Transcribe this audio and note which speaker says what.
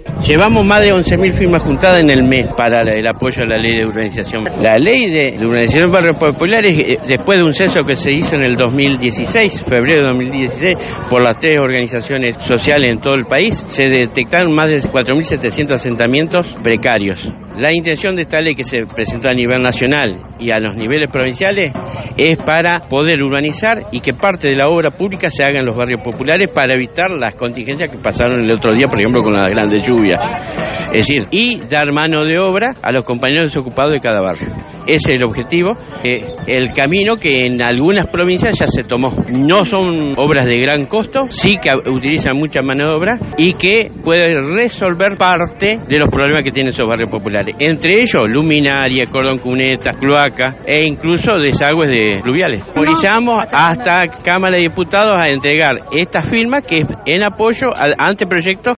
Speaker 1: Llevamos más de 11.000 firmas juntadas en el mes para el apoyo a la ley de urbanización. La ley de urbanización de barrios populares, después de un censo que se hizo en el 2016, febrero de 2016, por las 3 organizaciones sociales en todo el país, se detectaron más de 4.700 asentamientos precarios. La intención de esta ley que se presentó a nivel nacional y a los niveles provinciales es para poder urbanizar y que parte de la obra pública se haga en los barrios populares para evitar las contingencias que pasaron el otro día, por ejemplo, con las grandes lluvias. Es decir, y dar mano de obra a los compañeros desocupados de cada barrio. Ese es el objetivo, el camino que en algunas provincias ya se tomó. No son obras de gran costo, sí que utilizan mucha mano de obra y que puede resolver parte de los problemas que tienen esos barrios populares. Entre ellos, luminaria, cordón cuneta, cloaca e incluso desagües de fluviales. Autorizamos hasta Cámara de Diputados a entregar esta firma que es en apoyo al anteproyecto